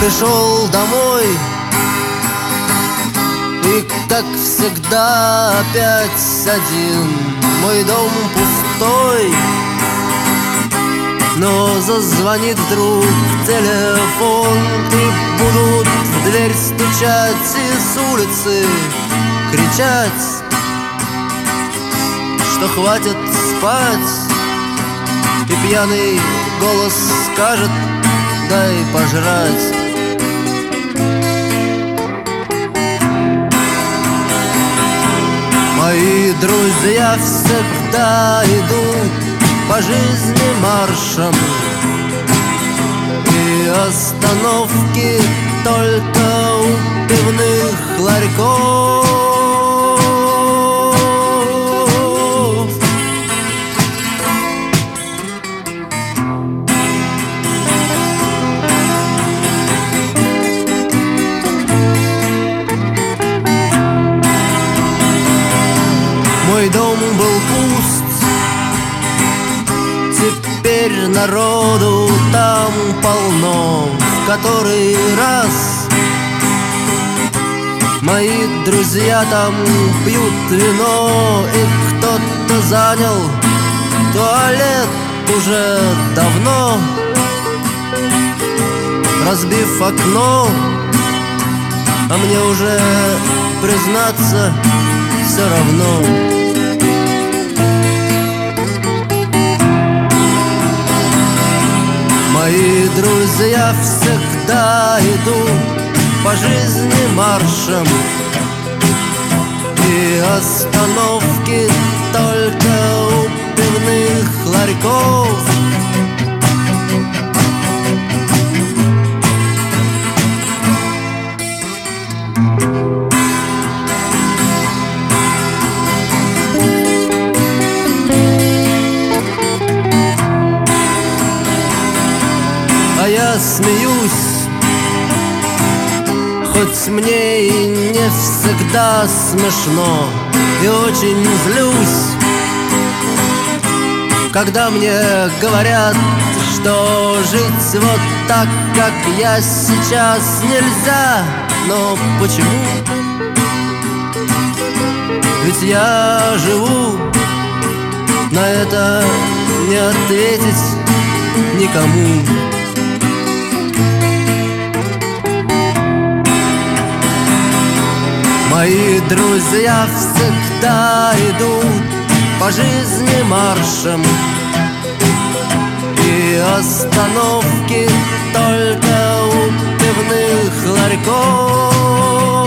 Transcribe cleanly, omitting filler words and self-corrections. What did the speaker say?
пришел домой, и, как всегда, опять один. Мой дом пустой, но зазвонит вдруг телефон, и будут в дверь стучать и с улицы кричать, что хватит спать. И пьяный голос скажет: дай пожрать. Мои друзья всегда идут по жизни маршем, и остановки только у пивных ларьков. Мой дом был пуст, теперь народу там полно. В который раз мои друзья там пьют вино, и кто-то занял туалет уже давно, разбив окно. А мне уже, признаться, все равно. Мои друзья всегда идут по жизни маршем, и остановки только у пивных ларьков. А я смеюсь, хоть мне и не всегда смешно, и очень злюсь, когда мне говорят, что жить вот так, как я сейчас, нельзя. Но почему? Ведь я живу, на это не ответить никому. Мои друзья всегда идут по жизни маршем, и остановки только у пивных ларьков.